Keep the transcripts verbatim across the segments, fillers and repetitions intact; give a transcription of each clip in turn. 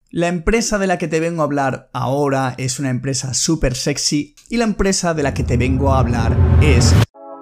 La empresa de la que te vengo a hablar ahora es una empresa súper sexy y la empresa de la que te vengo a hablar es...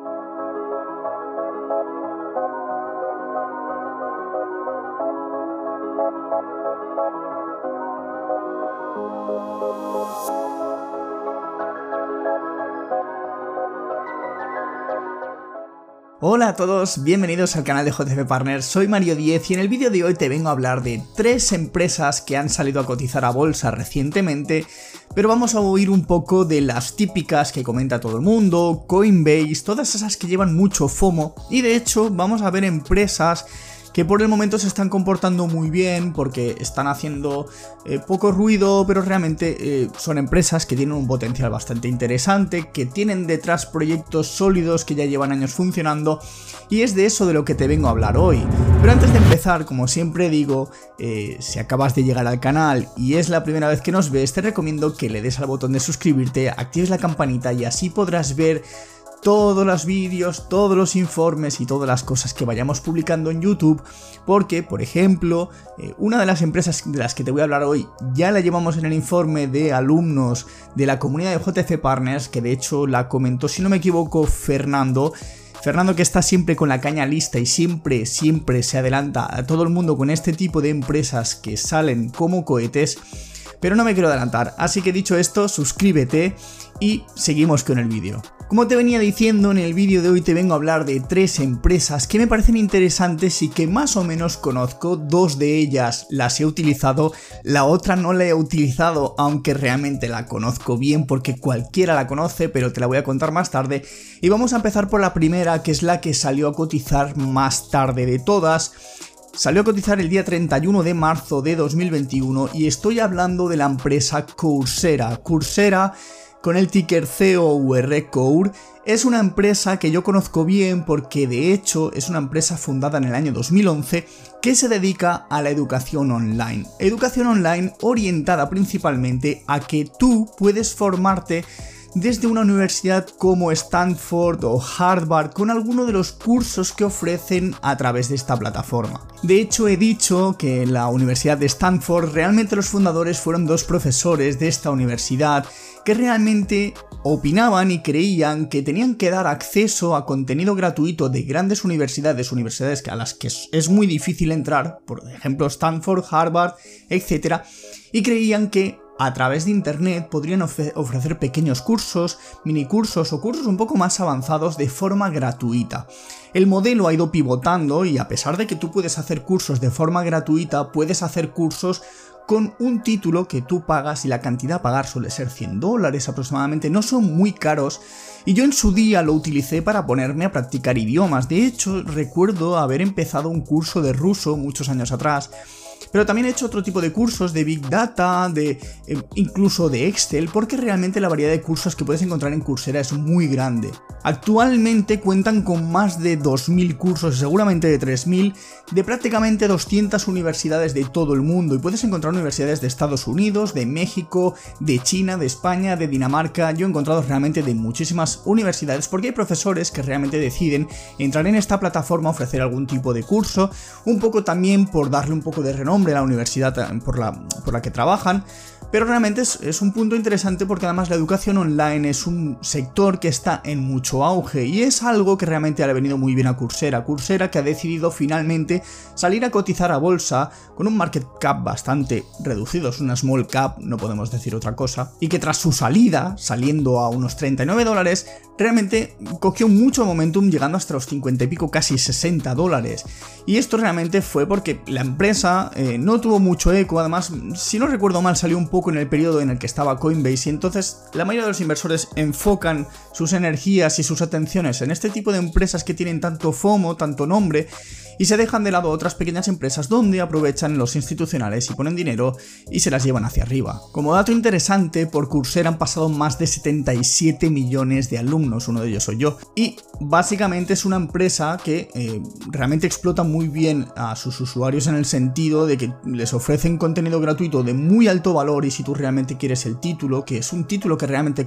Hola a todos, bienvenidos al canal de J F Partners, soy Mario Diez y en el vídeo de hoy te vengo a hablar de tres empresas que han salido a cotizar a bolsa recientemente, pero vamos a oír un poco de las típicas que comenta todo el mundo, Coinbase, todas esas que llevan mucho FOMO y de hecho vamos a ver empresas que por el momento se están comportando muy bien porque están haciendo eh, poco ruido, pero realmente eh, son empresas que tienen un potencial bastante interesante, que tienen detrás proyectos sólidos que ya llevan años funcionando y es de eso de lo que te vengo a hablar hoy. Pero antes de empezar, como siempre digo, eh, si acabas de llegar al canal y es la primera vez que nos ves, te recomiendo que le des al botón de suscribirte, actives la campanita y así podrás ver todos los vídeos, todos los informes y todas las cosas que vayamos publicando en YouTube, porque, por ejemplo, eh, una de las empresas de las que te voy a hablar hoy ya la llevamos en el informe de alumnos de la comunidad de J F Partners, que de hecho la comentó, si no me equivoco, Fernando. Fernando, que está siempre con la caña lista y siempre, siempre se adelanta a todo el mundo con este tipo de empresas que salen como cohetes. Pero no me quiero adelantar, así que dicho esto, suscríbete y seguimos con el vídeo. Como te venía diciendo, en el vídeo de hoy te vengo a hablar de tres empresas que me parecen interesantes y que más o menos conozco. Dos de ellas las he utilizado, la otra no la he utilizado, aunque realmente la conozco bien porque cualquiera la conoce, pero te la voy a contar más tarde. Y vamos a empezar por la primera, que es la que salió a cotizar más tarde de todas. Salió a cotizar el día treinta y uno de marzo de dos mil veintiuno y estoy hablando de la empresa Coursera. Coursera, con el ticker C O U R, C O U R, es una empresa que yo conozco bien porque de hecho es una empresa fundada en el año dos mil once que se dedica a la educación online. Educación online orientada principalmente a que tú puedes formarte desde una universidad como Stanford o Harvard con alguno de los cursos que ofrecen a través de esta plataforma. De hecho, he dicho que en la Universidad de Stanford realmente los fundadores fueron dos profesores de esta universidad que realmente opinaban y creían que tenían que dar acceso a contenido gratuito de grandes universidades, universidades a las que es muy difícil entrar, por ejemplo Stanford, Harvard, etcétera, y creían que a través de internet podrían ofrecer pequeños cursos, minicursos o cursos un poco más avanzados de forma gratuita. El modelo ha ido pivotando y a pesar de que tú puedes hacer cursos de forma gratuita, puedes hacer cursos con un título que tú pagas y la cantidad a pagar suele ser cien dólares aproximadamente, no son muy caros y yo en su día lo utilicé para ponerme a practicar idiomas. De hecho, recuerdo haber empezado un curso de ruso muchos años atrás. Pero también he hecho otro tipo de cursos de Big Data, de eh, incluso de Excel, porque realmente la variedad de cursos que puedes encontrar en Coursera es muy grande. Actualmente cuentan con más de dos mil cursos, seguramente de tres mil, de prácticamente doscientas universidades de todo el mundo. Y puedes encontrar universidades de Estados Unidos, de México, de China, de España, de Dinamarca. Yo he encontrado realmente de muchísimas universidades porque hay profesores que realmente deciden entrar en esta plataforma, ofrecer algún tipo de curso, un poco también por darle un poco de renombre a la universidad por la, por la que trabajan, pero realmente es, es un punto interesante porque además la educación online es un sector que está en mucho auge y es algo que realmente le ha venido muy bien a Coursera. Coursera que ha decidido finalmente salir a cotizar a bolsa con un market cap bastante reducido, es una small cap, no podemos decir otra cosa, y que tras su salida, saliendo a unos treinta y nueve dólares, realmente cogió mucho momentum llegando hasta los cincuenta y pico, casi sesenta dólares. Y esto realmente fue porque la empresa eh, no tuvo mucho eco, además, si no recuerdo mal, salió un poco en el periodo en el que estaba Coinbase y entonces la mayoría de los inversores enfocan sus energías y sus atenciones en este tipo de empresas que tienen tanto FOMO, tanto nombre, y se dejan de lado otras pequeñas empresas donde aprovechan los institucionales y ponen dinero y se las llevan hacia arriba. Como dato interesante, por Coursera han pasado más de setenta y siete millones de alumnos, uno de ellos soy yo, y básicamente es una empresa que eh, realmente explota muy bien a sus usuarios en el sentido de que les ofrecen contenido gratuito de muy alto valor y si tú realmente quieres el título, que es un título que realmente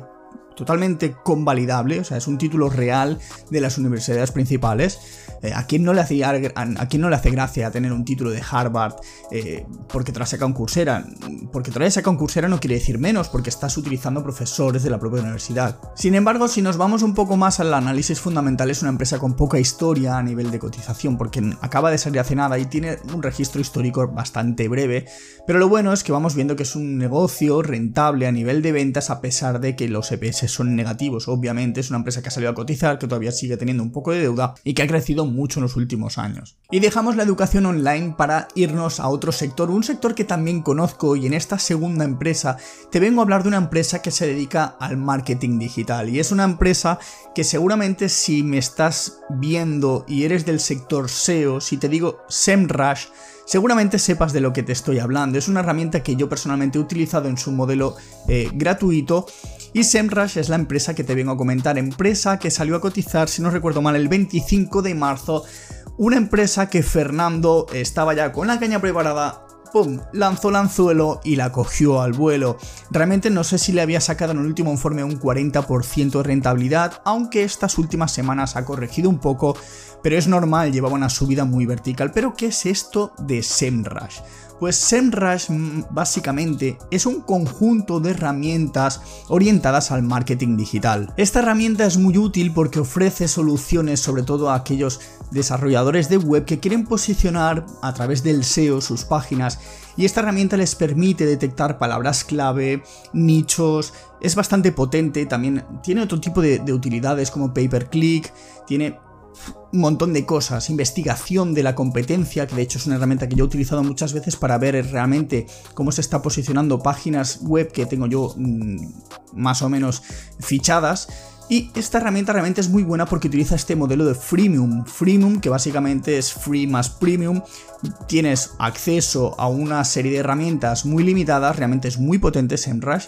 totalmente convalidable, o sea, es un título real de las universidades principales. Eh, ¿a, quién no le hace, ¿A quién no le hace gracia tener un título de Harvard eh, porque te lo ha sacado un Coursera? Porque te lo haya sacado un Coursera no quiere decir menos, porque estás utilizando profesores de la propia universidad. Sin embargo, si nos vamos un poco más al análisis fundamental, es una empresa con poca historia a nivel de cotización, porque acaba de salir hace nada y tiene un registro histórico bastante breve, pero lo bueno es que vamos viendo que es un negocio rentable a nivel de ventas, a pesar de que los E P S son negativos. Obviamente es una empresa que ha salido a cotizar, que todavía sigue teniendo un poco de deuda y que ha crecido mucho en los últimos años. Y dejamos la educación online para irnos a otro sector, un sector que también conozco, y en esta segunda empresa te vengo a hablar de una empresa que se dedica al marketing digital, y es una empresa que seguramente si me estás viendo y eres del sector S E O, si te digo SEMrush, seguramente sepas de lo que te estoy hablando. Es una herramienta que yo personalmente he utilizado en su modelo eh, gratuito, y SEMrush es la empresa que te vengo a comentar, empresa que salió a cotizar, si no recuerdo mal, el veinticinco de marzo, una empresa que Fernando estaba ya con la caña preparada, ¡pum!, lanzó el anzuelo y la cogió al vuelo. Realmente no sé si le había sacado en el último informe un cuarenta por ciento de rentabilidad, aunque estas últimas semanas ha corregido un poco, pero es normal, llevaba una subida muy vertical. ¿Pero qué es esto de SEMrush? Pues SEMrush básicamente es un conjunto de herramientas orientadas al marketing digital. Esta herramienta es muy útil porque ofrece soluciones sobre todo a aquellos desarrolladores de web que quieren posicionar a través del S E O sus páginas, y esta herramienta les permite detectar palabras clave, nichos, es bastante potente, también tiene otro tipo de, de utilidades como pay per click, tiene un montón de cosas, investigación de la competencia, que de hecho es una herramienta que yo he utilizado muchas veces para ver realmente cómo se está posicionando páginas web que tengo yo mmm, más o menos fichadas. Y esta herramienta realmente es muy buena porque utiliza este modelo de freemium, freemium que básicamente es free más premium. Tienes acceso a una serie de herramientas muy limitadas, realmente es muy potente SEMrush.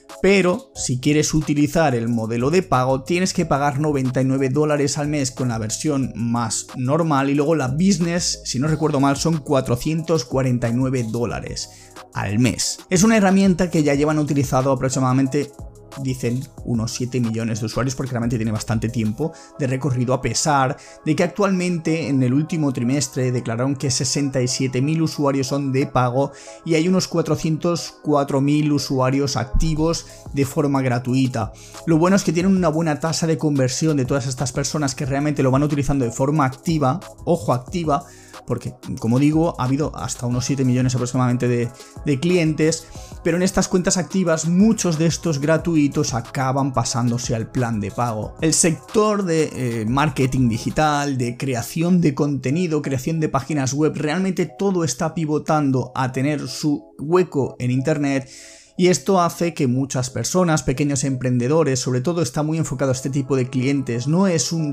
Pero si quieres utilizar el modelo de pago tienes que pagar noventa y nueve dólares al mes con la versión más normal, y luego la business, si no recuerdo mal, son cuatrocientos cuarenta y nueve dólares al mes. Es una herramienta que ya llevan utilizado aproximadamente, dicen, unos siete millones de usuarios, porque realmente tiene bastante tiempo de recorrido, a pesar de que actualmente en el último trimestre declararon que sesenta y siete mil usuarios son de pago y hay unos cuatrocientos cuatro mil usuarios activos de forma gratuita. Lo bueno es que tienen una buena tasa de conversión de todas estas personas que realmente lo van utilizando de forma activa, ojo, activa, porque, como digo, ha habido hasta unos siete millones aproximadamente de, de clientes, pero en estas cuentas activas muchos de estos gratuitos acaban pasándose al plan de pago. El sector de eh, marketing digital, de creación de contenido, creación de páginas web, realmente todo está pivotando a tener su hueco en internet. Y esto hace que muchas personas, pequeños emprendedores, sobre todo está muy enfocado a este tipo de clientes, no es un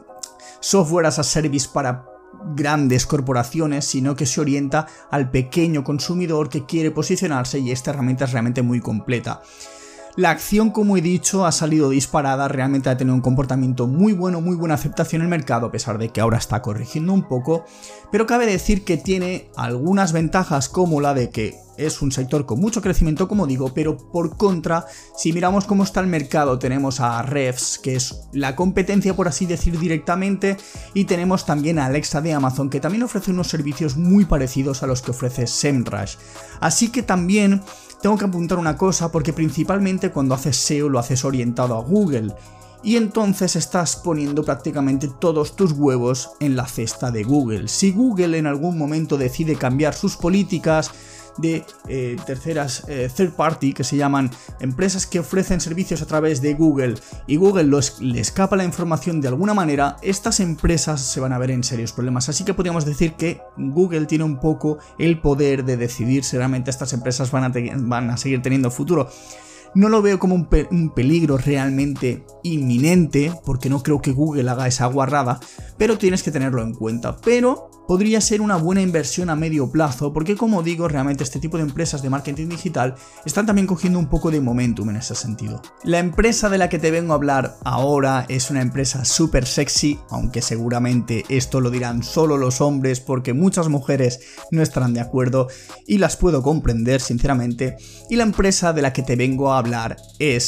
software as a service para grandes corporaciones, sino que se orienta al pequeño consumidor que quiere posicionarse, y esta herramienta es realmente muy completa. La acción, como he dicho, ha salido disparada, realmente ha tenido un comportamiento muy bueno, muy buena aceptación en el mercado, a pesar de que ahora está corrigiendo un poco, pero cabe decir que tiene algunas ventajas, como la de que es un sector con mucho crecimiento, como digo, pero por contra, si miramos cómo está el mercado, tenemos a Revs, que es la competencia, por así decir, directamente, y tenemos también a Alexa de Amazon, que también ofrece unos servicios muy parecidos a los que ofrece SEMrush. Así que también tengo que apuntar una cosa, porque principalmente cuando haces S E O lo haces orientado a Google, y entonces estás poniendo prácticamente todos tus huevos en la cesta de Google. Si Google en algún momento decide cambiar sus políticas de eh, terceras, eh, third party, que se llaman empresas que ofrecen servicios a través de Google, y Google los, le escapa la información de alguna manera, estas empresas se van a ver en serios problemas. Así que podríamos decir que Google tiene un poco el poder de decidir si realmente estas empresas van a, van a seguir teniendo futuro. No lo veo como un, pe un peligro realmente inminente, porque no creo que Google haga esa guarrada, pero tienes que tenerlo en cuenta. Pero podría ser una buena inversión a medio plazo, porque, como digo, realmente este tipo de empresas de marketing digital están también cogiendo un poco de momentum en ese sentido. La empresa de la que te vengo a hablar ahora es una empresa súper sexy, aunque seguramente esto lo dirán solo los hombres, porque muchas mujeres no estarán de acuerdo, y las puedo comprender sinceramente. Y la empresa de la que te vengo a hablar es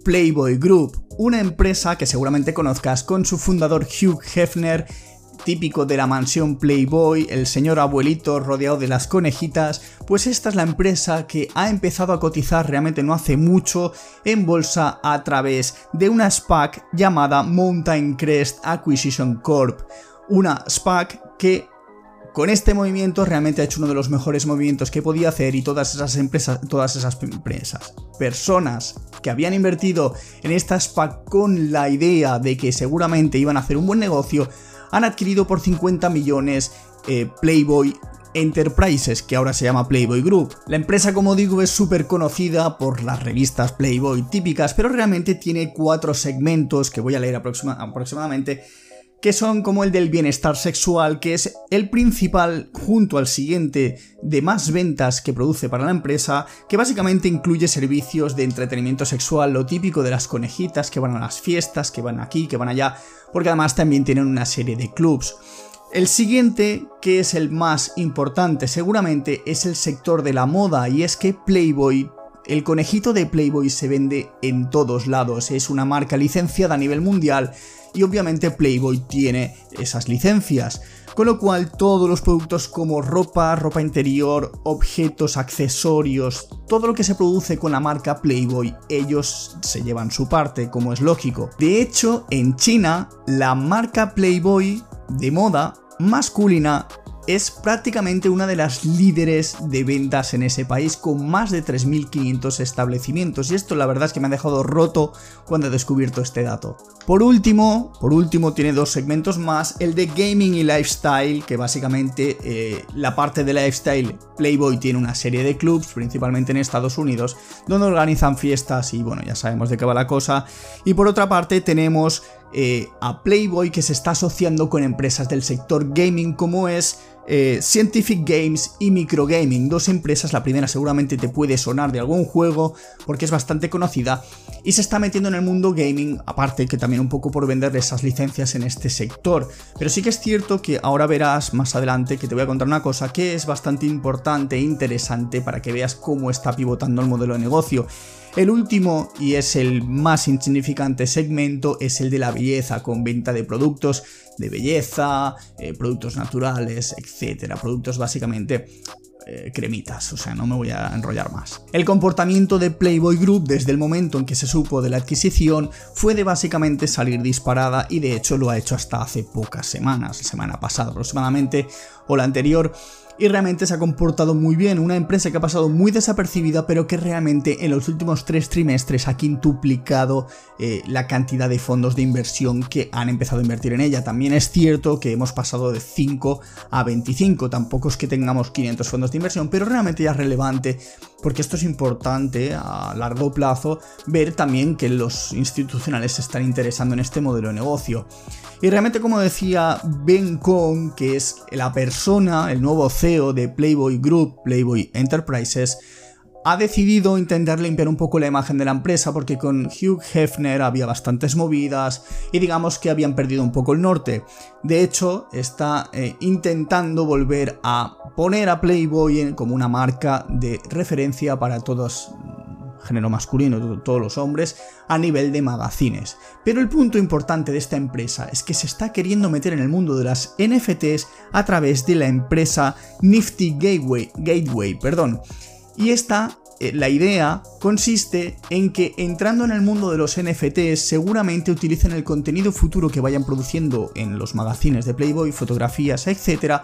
Playboy Group, una empresa que seguramente conozcas con su fundador Hugh Hefner, típico de la mansión Playboy, el señor abuelito rodeado de las conejitas. Pues esta es la empresa que ha empezado a cotizar realmente no hace mucho en bolsa a través de una SPAC llamada Mountain Crest Acquisition Corp, una SPAC que con este movimiento realmente ha hecho uno de los mejores movimientos que podía hacer, y todas esas empresas, todas esas empresas, personas que habían invertido en esta SPAC con la idea de que seguramente iban a hacer un buen negocio, han adquirido por cincuenta millones eh, Playboy Enterprises, que ahora se llama Playboy Group. La empresa, como digo, es súper conocida por las revistas Playboy típicas, pero realmente tiene cuatro segmentos que voy a leer aproxima aproximadamente, que son como el del bienestar sexual, que es el principal junto al siguiente de más ventas que produce para la empresa, que básicamente incluye servicios de entretenimiento sexual, lo típico de las conejitas que van a las fiestas, que van aquí, que van allá, porque además también tienen una serie de clubs. El siguiente, que es el más importante seguramente, es el sector de la moda, y es que Playboy, el conejito de Playboy se vende en todos lados, es una marca licenciada a nivel mundial y obviamente Playboy tiene esas licencias, con lo cual todos los productos como ropa, ropa interior, objetos, accesorios, todo lo que se produce con la marca Playboy, ellos se llevan su parte, como es lógico. De hecho, en China, la marca Playboy de moda masculina es prácticamente una de las líderes de ventas en ese país, con más de tres mil quinientos establecimientos, y esto la verdad es que me ha dejado roto cuando he descubierto este dato. Por último, por último tiene dos segmentos más, el de gaming y lifestyle, que básicamente eh, la parte de lifestyle, Playboy tiene una serie de clubs, principalmente en Estados Unidos, donde organizan fiestas y bueno, ya sabemos de qué va la cosa. Y por otra parte tenemos eh, a Playboy, que se está asociando con empresas del sector gaming como es Eh, Scientific Games y Microgaming, dos empresas. La primera seguramente te puede sonar de algún juego porque es bastante conocida y se está metiendo en el mundo gaming, aparte que también un poco por vender esas licencias en este sector. Pero sí que es cierto que ahora verás más adelante que te voy a contar una cosa que es bastante importante e interesante para que veas cómo está pivotando el modelo de negocio. El último, y es el más insignificante segmento, es el de la belleza, con venta de productos de belleza, eh, productos naturales, etcétera. Productos básicamente eh, cremitas, o sea, no me voy a enrollar más. El comportamiento de Playboy Group desde el momento en que se supo de la adquisición fue de básicamente salir disparada, y de hecho lo ha hecho hasta hace pocas semanas, la semana pasada aproximadamente, o la anterior. Y realmente se ha comportado muy bien, una empresa que ha pasado muy desapercibida, pero que realmente en los últimos tres trimestres ha quintuplicado eh, la cantidad de fondos de inversión que han empezado a invertir en ella. También es cierto que hemos pasado de cinco a veinticinco, tampoco es que tengamos quinientos fondos de inversión, pero realmente ya es relevante, porque esto es importante a largo plazo, ver también que los institucionales se están interesando en este modelo de negocio. Y realmente, como decía Ben Kong, que es la persona, el nuevo C E O de Playboy Group, Playboy Enterprises, ha decidido intentar limpiar un poco la imagen de la empresa, porque con Hugh Hefner había bastantes movidas y digamos que habían perdido un poco el norte. De hecho, está eh, intentando volver a poner a Playboy en, como una marca de referencia para todos, género masculino, todos los hombres, a nivel de magazines. Pero el punto importante de esta empresa es que se está queriendo meter en el mundo de las N F Ts a través de la empresa Nifty Gateway, Gateway, perdón. Y esta, eh, la idea consiste en que entrando en el mundo de los N F Ts seguramente utilicen el contenido futuro que vayan produciendo en los magazines de Playboy, fotografías, etcétera,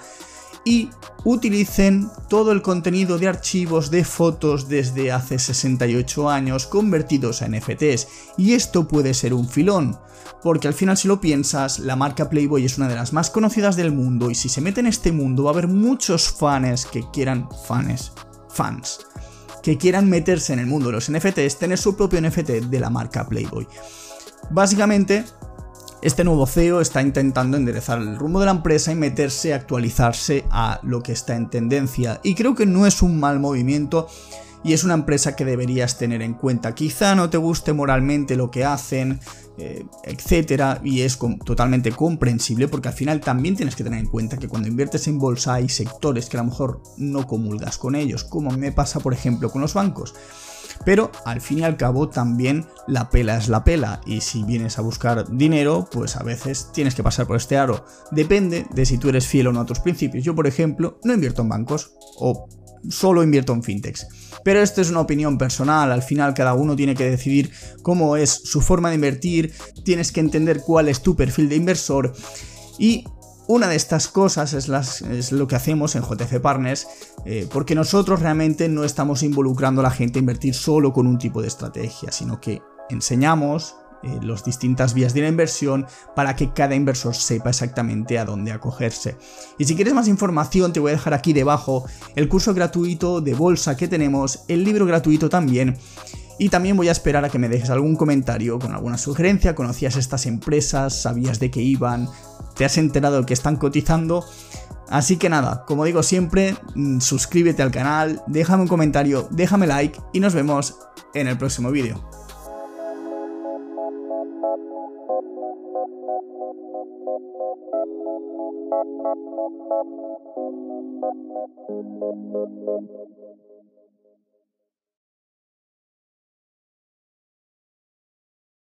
y utilicen todo el contenido de archivos de fotos desde hace sesenta y ocho años convertidos a N F Ts. Y esto puede ser un filón, porque al final, si lo piensas, la marca Playboy es una de las más conocidas del mundo, y si se mete en este mundo va a haber muchos fans que quieran fans, fans que quieran meterse en el mundo de los N F Ts, tener su propio N F T de la marca Playboy. Básicamente, este nuevo C E O está intentando enderezar el rumbo de la empresa y meterse, actualizarse a lo que está en tendencia, y creo que no es un mal movimiento y es una empresa que deberías tener en cuenta. Quizá no te guste moralmente lo que hacen, eh, etcétera, y es com- totalmente comprensible, porque al final también tienes que tener en cuenta que cuando inviertes en bolsa hay sectores que a lo mejor no comulgas con ellos, como me pasa por ejemplo con los bancos. pero al fin y al cabo también la pela es la pela, y si vienes a buscar dinero, pues a veces tienes que pasar por este aro. Depende de si tú eres fiel o no a tus principios. Yo, por ejemplo, no invierto en bancos, o solo invierto en fintechs. Pero esto es una opinión personal, al final cada uno tiene que decidir cómo es su forma de invertir, tienes que entender cuál es tu perfil de inversor, y una de estas cosas es, las, es lo que hacemos en J F Partners, eh, porque nosotros realmente no estamos involucrando a la gente a invertir solo con un tipo de estrategia, sino que enseñamos eh, las distintas vías de la inversión para que cada inversor sepa exactamente a dónde acogerse. Y si quieres más información, te voy a dejar aquí debajo el curso gratuito de bolsa que tenemos, el libro gratuito también. Y también voy a esperar a que me dejes algún comentario con alguna sugerencia. ¿Conocías estas empresas? ¿Sabías de qué iban? ¿Te has enterado de que están cotizando? Así que nada, como digo siempre, suscríbete al canal, déjame un comentario, déjame like y nos vemos en el próximo vídeo.